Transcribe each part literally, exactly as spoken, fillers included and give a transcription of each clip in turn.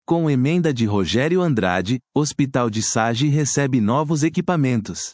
Com emenda de Rogério Andrade, Hospital de Sage recebe novos equipamentos.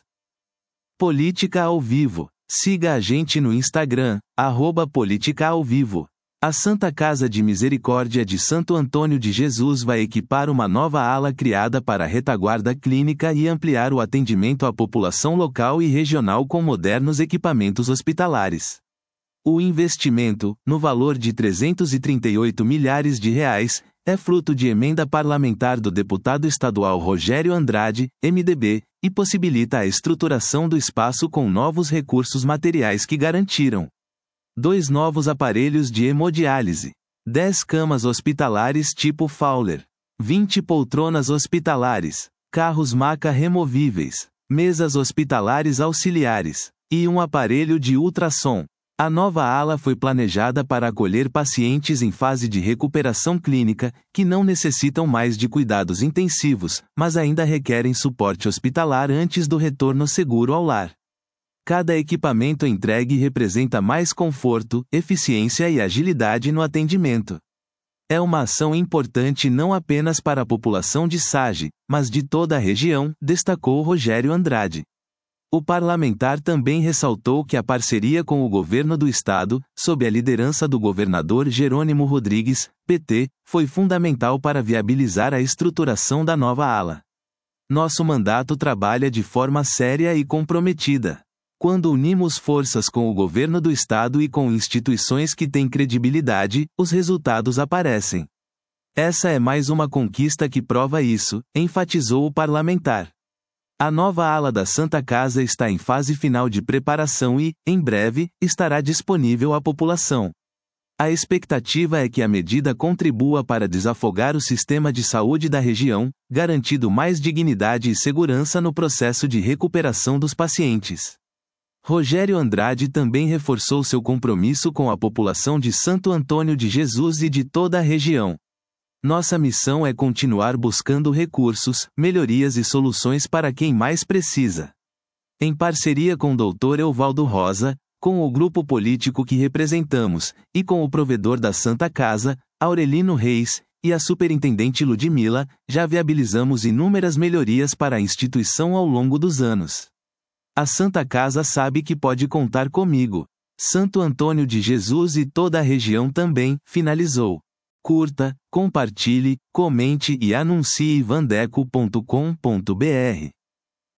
Política ao Vivo. Siga a gente no Instagram, arroba Política ao Vivo. A Santa Casa de Misericórdia de Santo Antônio de Jesus vai equipar uma nova ala criada para a retaguarda clínica e ampliar o atendimento à população local e regional com modernos equipamentos hospitalares. O investimento, no valor de trezentos e trinta e oito milhares de reais, é fruto de emenda parlamentar do deputado estadual Rogério Andrade, M D B, e possibilita a estruturação do espaço com novos recursos materiais que garantiram dois novos aparelhos de hemodiálise, dez camas hospitalares tipo Fowler, vinte poltronas hospitalares, carros-maca removíveis, mesas hospitalares auxiliares, e um aparelho de ultrassom. A nova ala foi planejada para acolher pacientes em fase de recuperação clínica, que não necessitam mais de cuidados intensivos, mas ainda requerem suporte hospitalar antes do retorno seguro ao lar. Cada equipamento entregue representa mais conforto, eficiência e agilidade no atendimento. É uma ação importante não apenas para a população de Sage, mas de toda a região, destacou Rogério Andrade. O parlamentar também ressaltou que a parceria com o governo do estado, sob a liderança do governador Jerônimo Rodrigues, P T, foi fundamental para viabilizar a estruturação da nova ala. Nosso mandato trabalha de forma séria e comprometida. Quando unimos forças com o governo do estado e com instituições que têm credibilidade, os resultados aparecem. Essa é mais uma conquista que prova isso, enfatizou o parlamentar. A nova ala da Santa Casa está em fase final de preparação e, em breve, estará disponível à população. A expectativa é que a medida contribua para desafogar o sistema de saúde da região, garantindo mais dignidade e segurança no processo de recuperação dos pacientes. Rogério Andrade também reforçou seu compromisso com a população de Santo Antônio de Jesus e de toda a região. Nossa missão é continuar buscando recursos, melhorias e soluções para quem mais precisa. Em parceria com o doutor Evaldo Rosa, com o grupo político que representamos, e com o provedor da Santa Casa, Aurelino Reis, e a superintendente Ludmila, já viabilizamos inúmeras melhorias para a instituição ao longo dos anos. A Santa Casa sabe que pode contar comigo. Santo Antônio de Jesus e toda a região também, finalizou. Curta, compartilhe, comente e anuncie vandeco ponto com ponto br.